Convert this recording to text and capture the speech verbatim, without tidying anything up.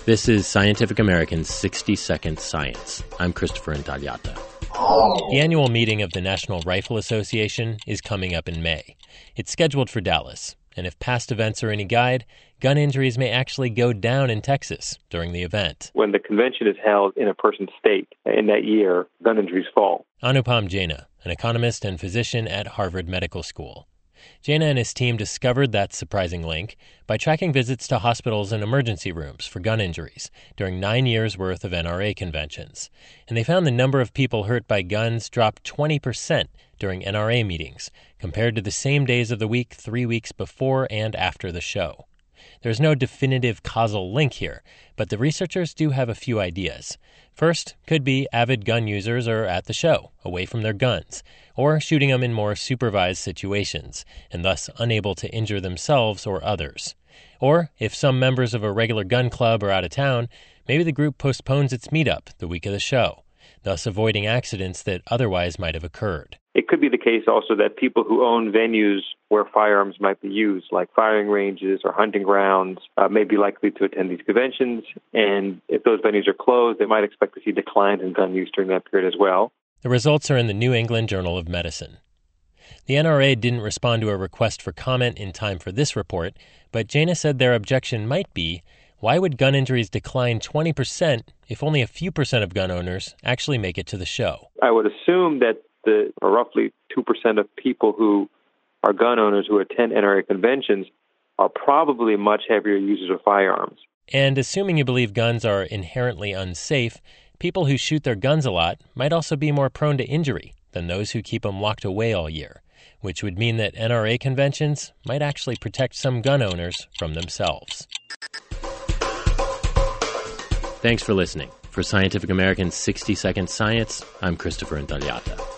This is Scientific American's sixty second Science. I'm Christopher Intagliata. The annual meeting of the National Rifle Association is coming up in May. It's scheduled for Dallas, and if past events are any guide, gun injuries may actually go down in Texas during the event. When the convention is held in a person's state in that year, gun injuries fall. Anupam Jena, an economist and physician at Harvard Medical School. Jena and his team discovered that surprising link by tracking visits to hospitals and emergency rooms for gun injuries during nine years' worth of N R A conventions. And they found the number of people hurt by guns dropped twenty percent during N R A meetings compared to the same days of the week three weeks before and after the show. There's no definitive causal link here, but the researchers do have a few ideas. First, could be avid gun users are at the show, away from their guns, or shooting them in more supervised situations, and thus unable to injure themselves or others. Or, if some members of a regular gun club are out of town, maybe the group postpones its meetup the week of the show, thus avoiding accidents that otherwise might have occurred. It could be the case also that people who own venues where firearms might be used, like firing ranges or hunting grounds, uh, may be likely to attend these conventions. And if those venues are closed, they might expect to see declines in gun use during that period as well. The results are in the New England Journal of Medicine. The N R A didn't respond to a request for comment in time for this report, but Jena said their objection might be, why would gun injuries decline twenty percent if only a few percent of gun owners actually make it to the show? I would assume that the roughly two percent of people who are gun owners who attend N R A conventions are probably much heavier users of firearms. And assuming you believe guns are inherently unsafe, people who shoot their guns a lot might also be more prone to injury than those who keep them locked away all year, which would mean that N R A conventions might actually protect some gun owners from themselves. Thanks for listening. For Scientific American's sixty second Science, I'm Christopher Intagliata.